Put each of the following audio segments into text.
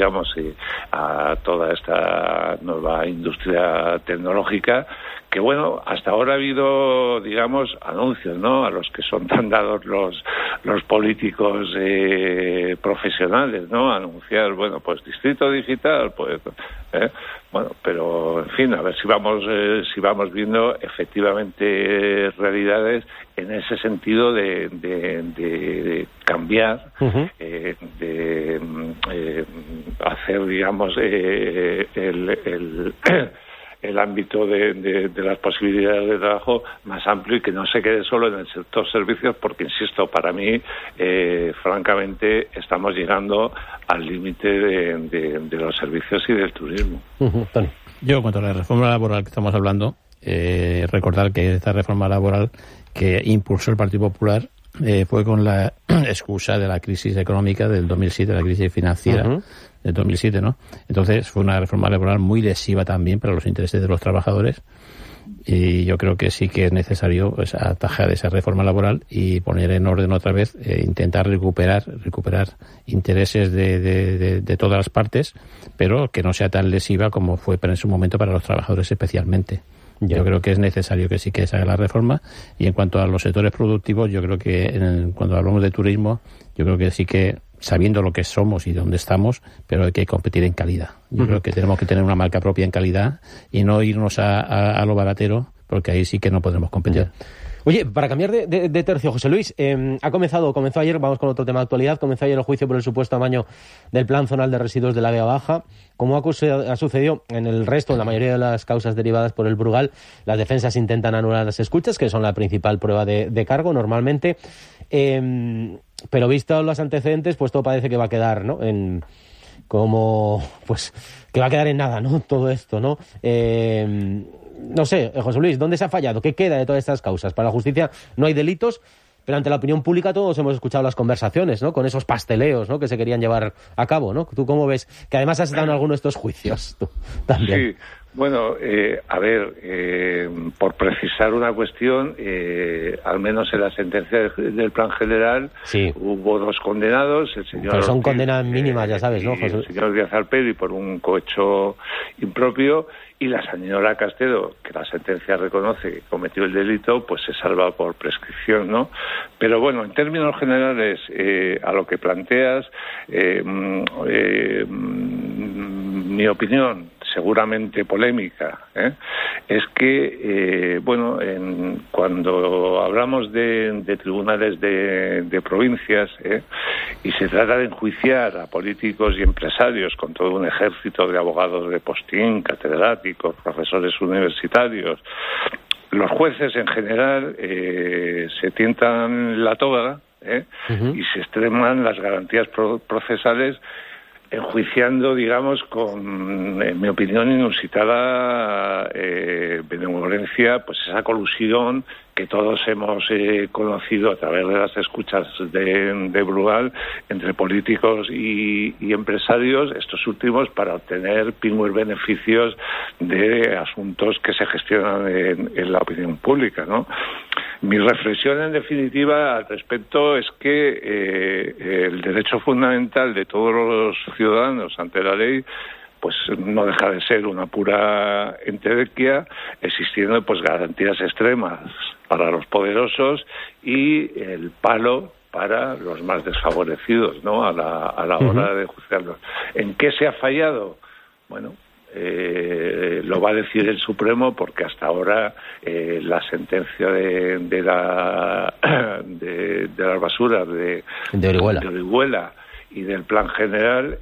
digamos, a toda esta nueva industria tecnológica, que bueno, hasta ahora ha habido, digamos, anuncios, ¿no?, a los que son tan dados los políticos profesionales, ¿no?, anunciar, bueno, pues distrito digital, pues, bueno, pero en fin, a ver si vamos viendo efectivamente realidades en ese sentido de cambiar, de hacer, digamos, el ámbito de las posibilidades de trabajo más amplio y que no se quede solo en el sector servicios, porque, insisto, para mí, francamente, estamos llegando al límite de los servicios y del turismo. Tony. Yo, en cuanto a la reforma laboral que estamos hablando, recordar que esta reforma laboral que impulsó el Partido Popular fue con la excusa de la crisis económica del 2007, la crisis financiera del 2007, ¿no? Entonces fue una reforma laboral muy lesiva también para los intereses de los trabajadores, y yo creo que sí que es necesario, pues, atajar esa reforma laboral y poner en orden otra vez, intentar recuperar intereses de todas las partes, pero que no sea tan lesiva como fue en su momento para los trabajadores especialmente. Yo creo que es necesario que sí que se haga la reforma. Y en cuanto a los sectores productivos, yo creo que cuando hablamos de turismo, yo creo que sí que, sabiendo lo que somos y dónde estamos, pero hay que competir en calidad. Yo creo que tenemos que tener una marca propia en calidad y no irnos a lo baratero, porque ahí sí que no podremos competir. Oye, para cambiar de tercio, José Luis, comenzó ayer, vamos con otro tema de actualidad, comenzó ayer el juicio por el supuesto amaño del Plan Zonal de Residuos de la Vega Baja. Como ha sucedido en el resto, en la mayoría de las causas derivadas por el Brugal, las defensas intentan anular las escuchas, que son la principal prueba de cargo normalmente, pero visto los antecedentes, pues todo parece que va a quedar, ¿no?, que va a quedar en nada, ¿no?, todo esto, ¿no? No sé, José Luis, ¿dónde se ha fallado? ¿Qué queda de todas estas causas? Para la justicia no hay delitos, pero ante la opinión pública todos hemos escuchado las conversaciones, ¿no?, con esos pasteleos, ¿no?, que se querían llevar a cabo, ¿no? ¿Tú cómo ves? Que además has estado en alguno de estos juicios, tú también. Sí, bueno, a ver, por precisar una cuestión, al menos en la sentencia del Plan General, sí, hubo 2 condenados, el señor... Pero son condenas mínimas, ya sabes, ¿no, José? El señor Díaz Alperi por un cohecho impropio, y la señora Castedo, que la sentencia reconoce que cometió el delito, pues se salva por prescripción, ¿no? Pero bueno, en términos generales, a lo que planteas, mi opinión, seguramente polémica, es que, bueno, cuando hablamos de tribunales de provincias, y se trata de enjuiciar a políticos y empresarios con todo un ejército de abogados de postín, catedráticos, profesores universitarios, los jueces en general se tientan la toga, y se extreman las garantías procesales, enjuiciando, digamos, con, en mi opinión, inusitada benevolencia, pues esa colusión que todos hemos conocido a través de las escuchas de Brugal entre políticos y empresarios, estos últimos para obtener pingües beneficios de asuntos que se gestionan en la opinión pública, ¿no? Mi reflexión, en definitiva, al respecto es que el derecho fundamental de todos los ciudadanos ante la ley, pues no deja de ser una pura entelequia, existiendo pues garantías extremas para los poderosos y el palo para los más desfavorecidos, ¿no?, a la hora de juzgarlos. ¿En qué se ha fallado? Bueno, lo va a decir el Supremo, porque hasta ahora la sentencia de las basuras de Orihuela y del Plan General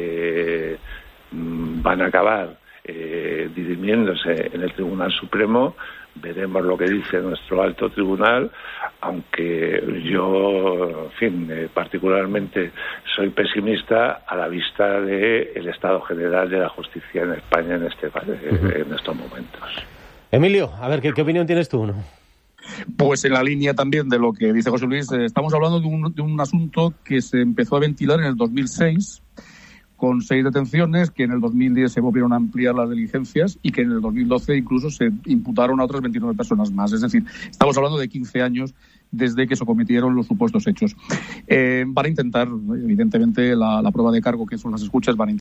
van a acabar dirimiéndose en el Tribunal Supremo. Veremos lo que dice nuestro alto tribunal, aunque yo, en fin, particularmente soy pesimista a la vista del estado general de la justicia en España en estos momentos. Emilio, a ver, ¿qué opinión tienes tú, no? Pues en la línea también de lo que dice José Luis, estamos hablando de un asunto que se empezó a ventilar en el 2006, con 6 detenciones, que en el 2010 se volvieron a ampliar las diligencias y que en el 2012 incluso se imputaron a otras 29 personas más. Es decir, estamos hablando de 15 años desde que se cometieron los supuestos hechos. Van a intentar, evidentemente, la prueba de cargo, que son las escuchas, van a